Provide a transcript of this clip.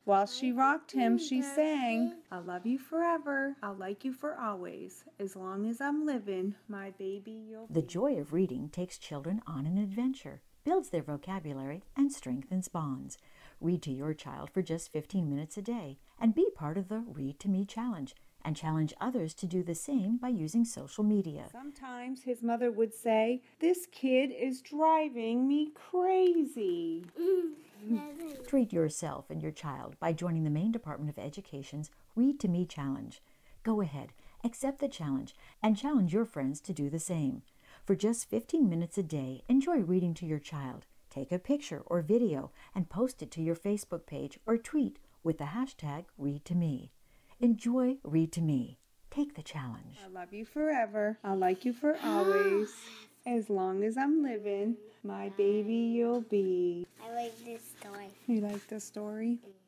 While she rocked him, she sang, "I'll love you forever, I'll like you for always. As long as I'm living, my baby you'll be." The joy of reading takes children on an adventure, builds their vocabulary, and strengthens bonds. Read to your child for just 15 minutes a day and be part of the Read to Me challenge, and challenge others to do the same by using social media. Sometimes his mother would say, "This kid is driving me crazy." Treat yourself and your child by joining the Maine Department of Education's Read to Me challenge. Go ahead, accept the challenge, and challenge your friends to do the same. For just 15 minutes a day, enjoy reading to your child. Take a picture or video and post it to your Facebook page or tweet with the hashtag #ReadToMe. Enjoy Read to Me. Take the challenge. I'll love you forever, I'll like you for always. As long as I'm living, my baby you'll be. I like this story. You like this story?